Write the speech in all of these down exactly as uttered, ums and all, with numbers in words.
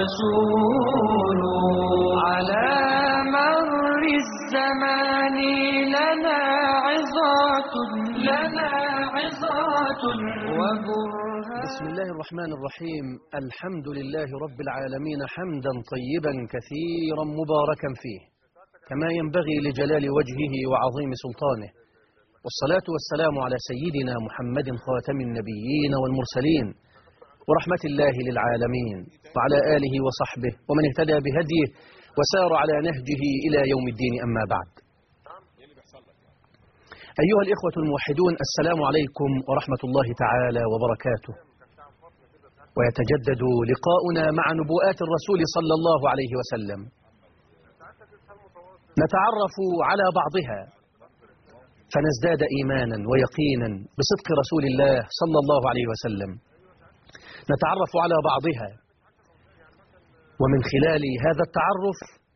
رسول على مر الزمان لنا عظات لنا عظات وبرهان. بسم الله الرحمن الرحيم. الحمد لله رب العالمين حمدا طيبا كثيرا مباركا فيه كما ينبغي لجلال وجهه وعظيم سلطانه، والصلاة والسلام على سيدنا محمد خاتم النبيين والمرسلين ورحمة الله للعالمين، وعلى آله وصحبه ومن اهتدى بهديه وسار على نهجه إلى يوم الدين. أما بعد، أيها الإخوة الموحدون، السلام عليكم ورحمة الله تعالى وبركاته. ويتجدد لقاؤنا مع نبوءات الرسول صلى الله عليه وسلم، نتعرف على بعضها فنزداد إيمانا ويقينا بصدق رسول الله صلى الله عليه وسلم. نتعرف على بعضها، ومن خلال هذا التعرف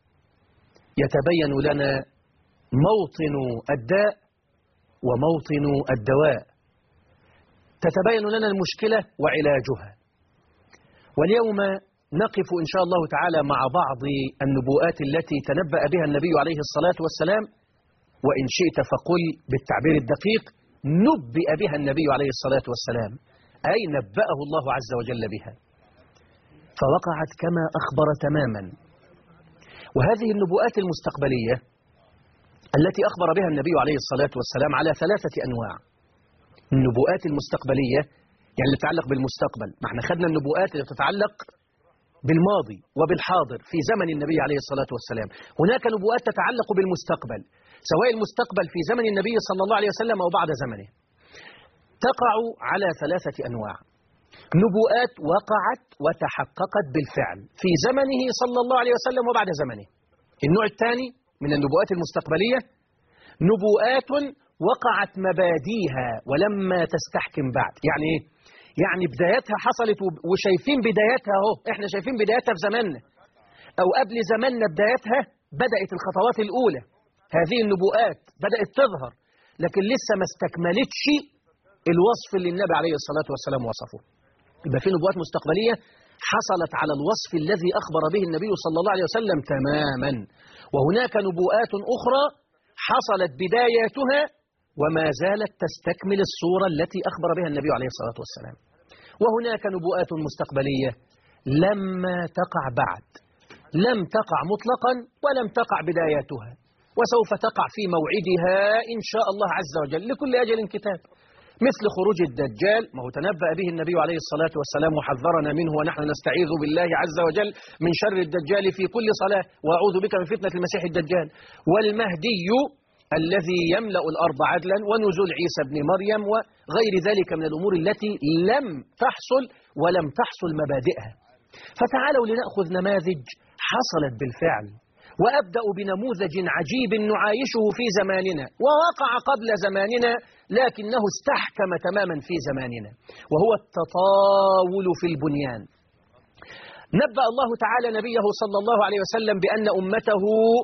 يتبين لنا موطن الداء وموطن الدواء، تتبين لنا المشكلة وعلاجها. واليوم نقف إن شاء الله تعالى مع بعض النبوءات التي تنبأ بها النبي عليه الصلاة والسلام، وإن شئت فقل بالتعبير الدقيق نبئ بها النبي عليه الصلاة والسلام، أي نبأه الله عز وجل بها فوقعت كما أخبر تماما. وهذه النبوءات المستقبلية التي أخبر بها النبي عليه الصلاة والسلام على ثلاثة أنواع. النبوءات المستقبلية يعني اللي تتعلق بالمستقبل، ما احنا خدنا النبوءات اللي تتعلق بالماضي وبالحاضر في زمن النبي عليه الصلاة والسلام. هناك نبوءات تتعلق بالمستقبل، سواء المستقبل في زمن النبي صلى الله عليه وسلم أو بعد زمنه. تقع على ثلاثة أنواع: نبوءات وقعت وتحققت بالفعل في زمنه صلى الله عليه وسلم وبعد زمنه. النوع الثاني من النبوءات المستقبلية نبوءات وقعت مباديها ولما تستحكم بعد. يعني ايه؟ يعني بدايتها حصلت وشايفين بدايتها اهو، احنا شايفين بدايتها في زماننا او قبل زماننا بدايتها، بدأت الخطوات الأولى. هذه النبوءات بدأت تظهر لكن لسه ما استكملتش الوصف اللي النبي عليه الصلاة والسلام وصفه. يبقى في نبوءات مستقبلية حصلت على الوصف الذي أخبر به النبي صلى الله عليه وسلم تماما، وهناك نبوءات أخرى حصلت بداياتها وما زالت تستكمل الصورة التي أخبر بها النبي عليه الصلاة والسلام. وهناك نبوءات مستقبلية لما تقع بعد، لم تقع مطلقا ولم تقع بداياتها، وسوف تقع في موعدها إن شاء الله عز وجل، لكل أجل كتاب. مثل خروج الدجال، ما هو تنبأ به النبي عليه الصلاة والسلام وحذرنا منه، ونحن نستعيذ بالله عز وجل من شر الدجال في كل صلاة، وأعوذ بك من فتنة المسيح الدجال. والمهدي الذي يملأ الأرض عدلا، ونزول عيسى بن مريم، وغير ذلك من الأمور التي لم تحصل ولم تحصل مبادئها. فتعالوا لنأخذ نماذج حصلت بالفعل، وأبدأ بنموذج عجيب نعايشه في زماننا ووقع قبل زماننا لكنه استحكم تماما في زماننا، وهو التطاول في البنيان. نبأ الله تعالى نبيه صلى الله عليه وسلم بأن أمته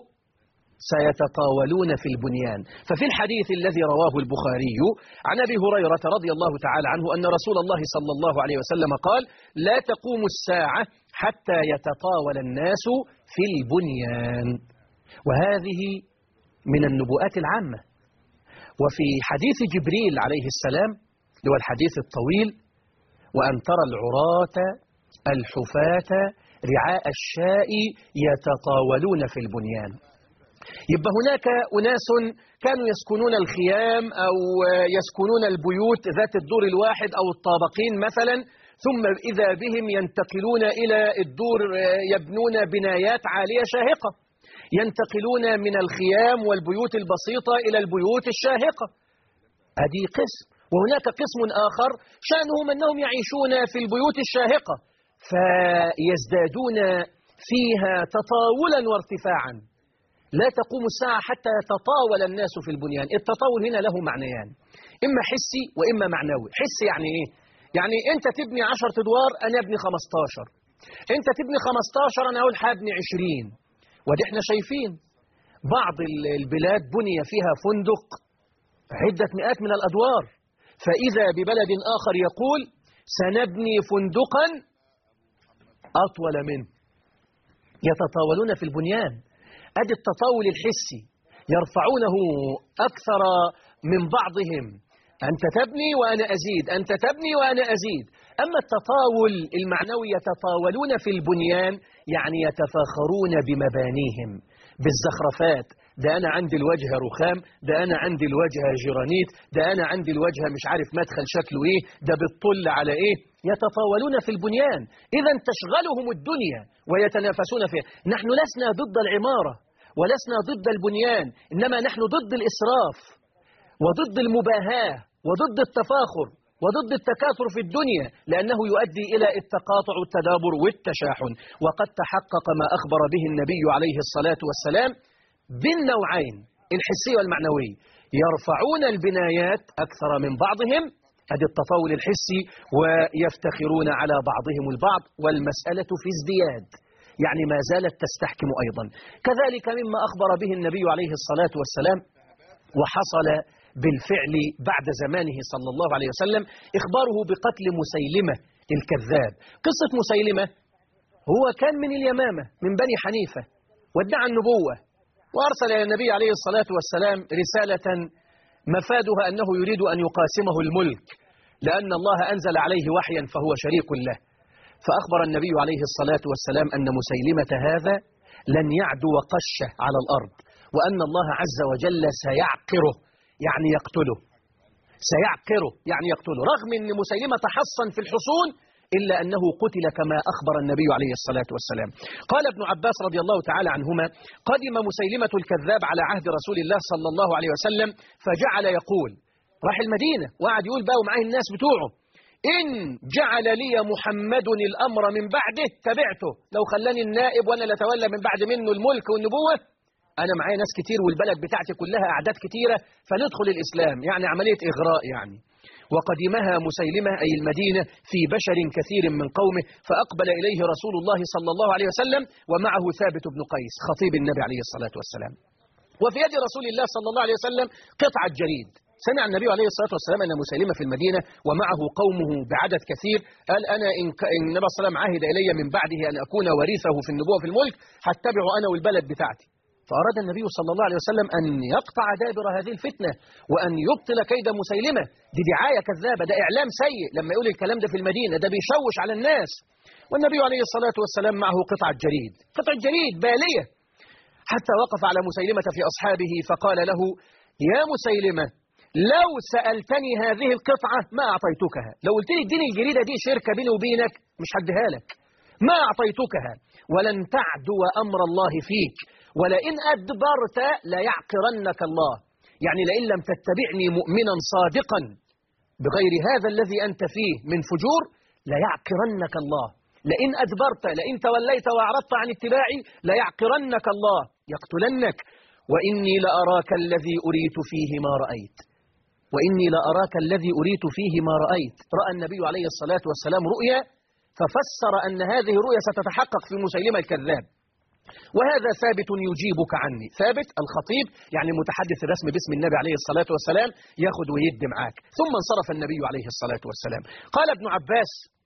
سيتطاولون في البنيان. ففي الحديث الذي رواه البخاري عن أبي هريرة رضي الله تعالى عنه أن رسول الله صلى الله عليه وسلم قال: لا تقوم الساعة حتى يتطاول الناس في البنيان. وهذه من النبوءات العامة. وفي حديث جبريل عليه السلام اللي هو الحديث الطويل: وأن ترى العراة الحفاة رعاء الشاء يتطاولون في البنيان. يبقى هناك أناس كانوا يسكنون الخيام أو يسكنون البيوت ذات الدور الواحد أو الطابقين مثلا، ثم إذا بهم ينتقلون إلى الدور، يبنون بنايات عالية شاهقة، ينتقلون من الخيام والبيوت البسيطة إلى البيوت الشاهقة. هذه قسم. وهناك قسم آخر شأنهم أنهم يعيشون في البيوت الشاهقة فيزدادون فيها تطاولا وارتفاعا. لا تقوم الساعة حتى يتطاول الناس في البنيان. التطاول هنا له معنيان، إما حسي وإما معنوي. حسي يعني إيه؟ يعني أنت تبني عشرة أدوار أنا أبني خمستاشر، أنت تبني خمستاشر أنا أقول حابني عشرين. ودي احنا شايفين بعض البلاد بني فيها فندق عدة مئات من الأدوار، فإذا ببلد آخر يقول سنبني فندقا أطول منه. يتطاولون في البنيان. أدي التطاول الحسي، يرفعونه أكثر من بعضهم، أنت تبني وأنا أزيد، أنت تبني وأنا أزيد. أما التطاول المعنوي يتطاولون في البنيان، يعني يتفاخرون بمبانيهم بالزخرفات، ده أنا عندي الوجه رخام، ده أنا عندي الوجه جرانيت، ده أنا عندي الوجه مش عارف مدخل شكله إيه، ده بتطل على إيه. يتطاولون في البنيان، إذا تشغلهم الدنيا ويتنافسون فيها. نحن لسنا ضد العمارة ولسنا ضد البنيان، إنما نحن ضد الإسراف وضد المباهاة وضد التفاخر وضد التكاثر في الدنيا، لأنه يؤدي إلى التقاطع والتدابر والتشاحن. وقد تحقق ما أخبر به النبي عليه الصلاة والسلام بالنوعين الحسي والمعنوي، يرفعون البنايات أكثر من بعضهم، هذا التطاول الحسي، ويفتخرون على بعضهم البعض، والمسألة في ازدياد، يعني ما زالت تستحكم أيضا. كذلك مما أخبر به النبي عليه الصلاة والسلام وحصل بالفعل بعد زمانه صلى الله عليه وسلم، إخباره بقتل مسيلمة الكذاب. قصة مسيلمة هو كان من اليمامة من بني حنيفة، وادعى النبوة، وأرسل إلى النبي عليه الصلاة والسلام رسالة مفادها أنه يريد أن يقاسمه الملك، لأن الله أنزل عليه وحيا فهو شريك له. فأخبر النبي عليه الصلاة والسلام أن مسيلمة هذا لن يعدو قشة على الأرض، وأن الله عز وجل سيعقره، يعني يقتله، سيعقره يعني يقتله، رغم أن مسيلمة تحصن في الحصون إلا أنه قتل كما أخبر النبي عليه الصلاة والسلام. قال ابن عباس رضي الله تعالى عنهما: قدم مسيلمة الكذاب على عهد رسول الله صلى الله عليه وسلم، فجعل يقول، راح المدينة وقعد يقول بقى ومعاه الناس بتوعه: إن جعل لي محمد الأمر من بعده تبعته، لو خلاني النائب وأنا اللي أتولى من بعد منه الملك والنبوة، أنا معايا ناس كتير والبلد بتاعتي كلها أعداد كتيرة، فندخل الإسلام، يعني عملية إغراء يعني. وقدمها مسيلمة أي المدينة في بشر كثير من قومه، فأقبل إليه رسول الله صلى الله عليه وسلم ومعه ثابت بن قيس خطيب النبي عليه الصلاة والسلام، وفي يد رسول الله صلى الله عليه وسلم قطعة جريد. سمع النبي عليه الصلاة والسلام أن مسيلمة في المدينة ومعه قومه بعدد كثير، قال: أنا إن النبي صلى الله عليه وسلم عهد إلي من بعده أن أكون وريثه في النبوة في الملك، هتبعه أنا والبلد بتاعتي. فأراد النبي صلى الله عليه وسلم أن يقطع دابر هذه الفتنة وأن يبطل كيد مسيلمة. دي دعاية كذابة، ده إعلام سيء لما يقول الكلام ده في المدينة، ده بيشوش على الناس. والنبي عليه الصلاة والسلام معه قطعة جريد، قطعة جريد بالية، حتى وقف على مسيلمة في أصحابه فقال له: يا مسيلمة، لو سألتني هذه القطعة ما أعطيتكها، لو قلت لي اديني الجريدة دي شركة بيني وبينك مش هديها لك، ما أعطيتكها، ولن تعدو أمر الله فيك، ولئن أدبرت ليعقرنك الله، يعني لئن لم تتبعني مؤمنا صادقا بغير هذا الذي أنت فيه من فجور ليعقرنك الله، لئن أدبرت، لئن توليت وأعرضت عن اتباعي ليعقرنك الله، يقتلنك، وإني لأراك الذي أريت فيه ما رأيت، وإني لأراك الذي أريت فيه ما رأيت. رأى النبي عليه الصلاة والسلام رؤيا ففسر أن هذه الرؤيا ستتحقق في مسيلمة الكذاب. وهذا ثابت يجيبك عني، ثابت الخطيب يعني متحدث الرسمي باسم النبي عليه الصلاة والسلام، ياخد ويد معاك. ثم انصرف النبي عليه الصلاة والسلام. قال ابن عباس: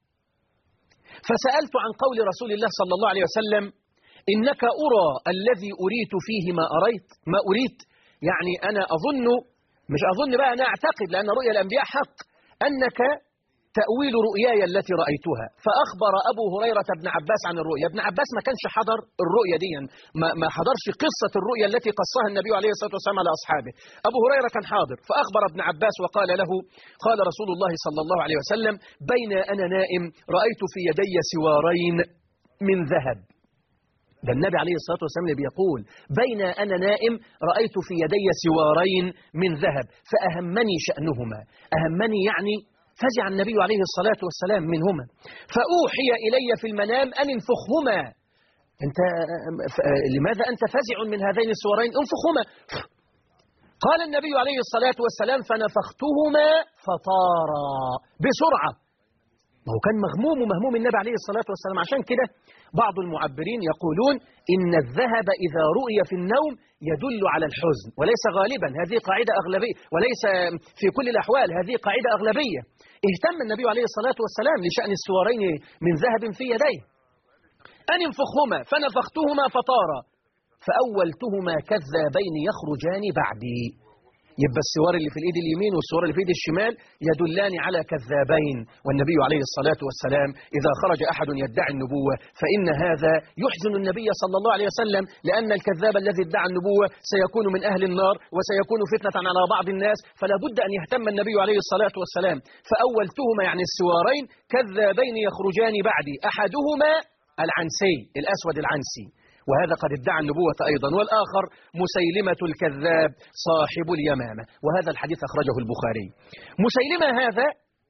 فسألت عن قول رسول الله صلى الله عليه وسلم: إنك أرى الذي أريت فيه ما أريت، ما أريت، يعني أنا أظن، مش أظن بقى، أنا أعتقد، لأن رؤيا الأنبياء حق، أنك تأويل رؤياي التي رأيتها. فأخبر أبو هريرة ابن عباس عن الرؤيا. ابن عباس ما كانش حضر الرؤيا دي، ما, ما حضرش قصة الرؤيا التي قصها النبي عليه الصلاة والسلام على أصحابه. أبو هريرة كان حاضر، فأخبر ابن عباس وقال له: قال رسول الله صلى الله عليه وسلم: بين أنا نائم رأيت في يدي سوارين من ذهب. ده النبي عليه الصلاة والسلام بيقول: بين أنا نائم رأيت في يدي سوارين من ذهب فأهمني شأنهما، أهمني يعني فزع النبي عليه الصلاة والسلام منهما، فأوحي إلي في المنام أن انفخهما. أنت لماذا أنت فزع من هذين السوارين؟ انفخهما. قال النبي عليه الصلاة والسلام: فنفختهما فطارا بسرعة. ما هو كان مغموم ومهموم النبي عليه الصلاة والسلام. عشان كده بعض المعبرين يقولون إن الذهب إذا رؤي في النوم يدل على الحزن، وليس غالبا، هذه قاعدة أغلبية، وليس في كل الأحوال، هذه قاعدة أغلبية. اهتم النبي عليه الصلاة والسلام لشأن السوارين من ذهب في يديه. أن انفخهما فنفختهما فطارا فأولتهما كذابين يخرجان بعدي. يبقى السوار اللي في الإيد اليمين والسوار اللي في الإيد الشمال يدلان على كذابين. والنبي عليه الصلاة والسلام إذا خرج أحد يدعي النبوة فإن هذا يحزن النبي صلى الله عليه وسلم، لأن الكذاب الذي ادعى النبوة سيكون من أهل النار وسيكون فتنة على بعض الناس، فلا بد أن يهتم النبي عليه الصلاة والسلام. فأولتهما يعني السوارين كذابين يخرجان بعدي، أحدهما العنسي الأسود العنسي وهذا قد ادعى النبوة أيضا، والآخر مسيلمة الكذاب صاحب اليمامة، وهذا الحديث أخرجه البخاري. مسيلمة هذا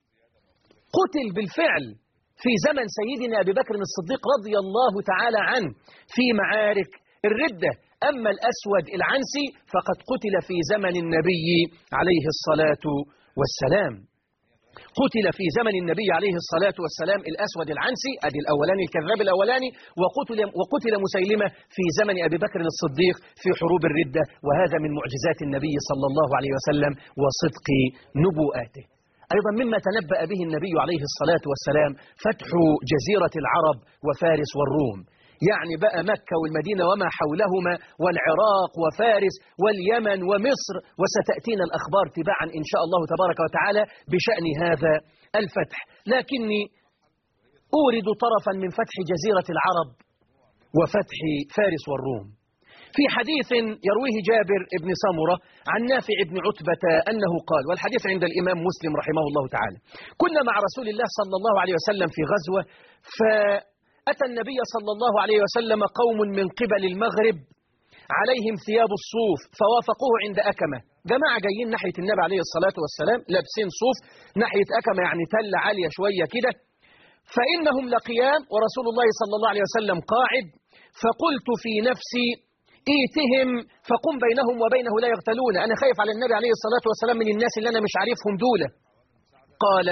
قتل بالفعل في زمن سيدنا أبي بكر الصديق رضي الله تعالى عنه في معارك الردة، أما الأسود العنسي فقد قتل في زمن النبي عليه الصلاة والسلام. قتل في زمن النبي عليه الصلاة والسلام الأسود العنسي أدي الأولاني الكذاب الأولاني، وقتل, وقتل مسيلمة في زمن أبي بكر الصديق في حروب الردة، وهذا من معجزات النبي صلى الله عليه وسلم وصدق نبوءاته. أيضا مما تنبأ به النبي عليه الصلاة والسلام فتح جزيرة العرب وفارس والروم، يعني بقى مكة والمدينة وما حولهما والعراق وفارس واليمن ومصر، وستأتينا الأخبار تباعا إن شاء الله تبارك وتعالى بشأن هذا الفتح. لكني أورد طرفا من فتح جزيرة العرب وفتح فارس والروم في حديث يرويه جابر بن سمرة عن نافع بن عتبة أنه قال، والحديث عند الإمام مسلم رحمه الله تعالى: كنا مع رسول الله صلى الله عليه وسلم في غزوة، ف أتى النبي صلى الله عليه وسلم قوم من قبل المغرب عليهم ثياب الصوف فوافقوه عند أكمة. جماعة جايين ناحية النبي عليه الصلاة والسلام لابسين صوف ناحية أكمة، يعني تل عالية شوية كده، فإنهم لقيام ورسول الله صلى الله عليه وسلم قاعد، فقلت في نفسي إيتهم فقم بينهم وبينه لا يغتلون، أنا خايف على النبي عليه الصلاة والسلام من الناس اللي أنا مش عارفهم دولة. قال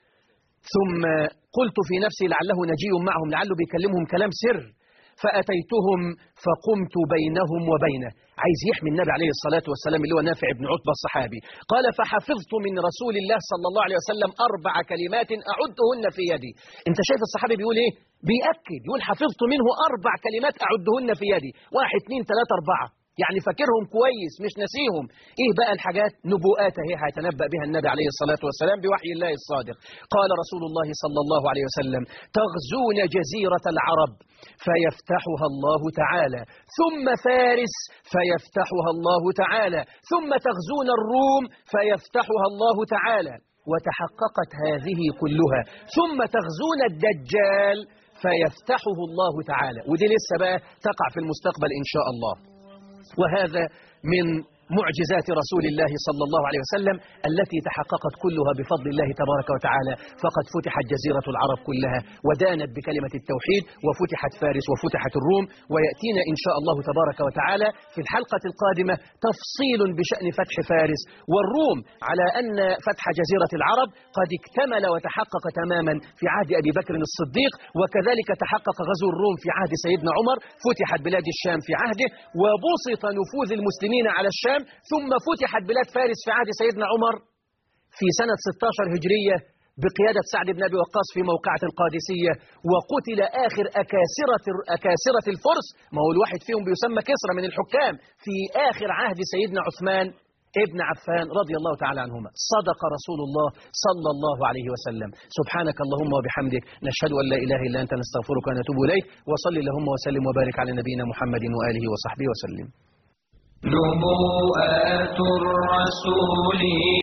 ثم قلت في نفسي لعله نجي معهم، لعله بيكلمهم كلام سر، فأتيتهم فقمت بينهم وبينه، عايز يحمي النبي عليه الصلاة والسلام اللي هو نافع بن عتبة الصحابي. قال فحفظت من رسول الله صلى الله عليه وسلم أربع كلمات أعدهن في يدي. انت شايف الصحابي بيقول ايه؟ بيأكد، يقول حفظت منه أربع كلمات أعدهن في يدي، واحد اثنين ثلاثة أربعة، يعني فاكرهم كويس مش نسيهم. ايه بقى الحاجات؟ نبوءات هي هيتنبأ بها النبي عليه الصلاة والسلام بوحي الله الصادق. قال رسول الله صلى الله عليه وسلم: تغزون جزيرة العرب فيفتحها الله تعالى، ثم فارس فيفتحها الله تعالى، ثم تغزون الروم فيفتحها الله تعالى، وتحققت هذه كلها، ثم تغزون الدجال فيفتحه الله تعالى، ودي لسه بقى تقع في المستقبل إن شاء الله. وهذا من معجزات رسول الله صلى الله عليه وسلم التي تحققت كلها بفضل الله تبارك وتعالى، فقد فتحت جزيرة العرب كلها ودانت بكلمة التوحيد، وفتحت فارس وفتحت الروم. ويأتينا إن شاء الله تبارك وتعالى في الحلقة القادمة تفصيل بشأن فتح فارس والروم، على أن فتح جزيرة العرب قد اكتمل وتحقق تماما في عهد أبي بكر الصديق، وكذلك تحقق غزو الروم في عهد سيدنا عمر، فتحت بلاد الشام في عهده، وبسط نفوذ المسلمين على الشام، ثم فتحت بلاد فارس في عهد سيدنا عمر في سنة ستة عشر هجرية بقيادة سعد بن أبي وقاص في موقعة القادسية، وقتل آخر أكاسرة أكاسرة الفرس، ما هو الواحد فيهم بيسمى كسرى من الحكام، في آخر عهد سيدنا عثمان ابن عفان رضي الله تعالى عنهما. صدق رسول الله صلى الله عليه وسلم. سبحانك اللهم وبحمدك، نشهد أن لا إله إلا أنت، نستغفرك ونتوب إليك، وصل اللهم وسلم وبارك على نبينا محمد وآله وصحبه وسلم. نبوءات الرسول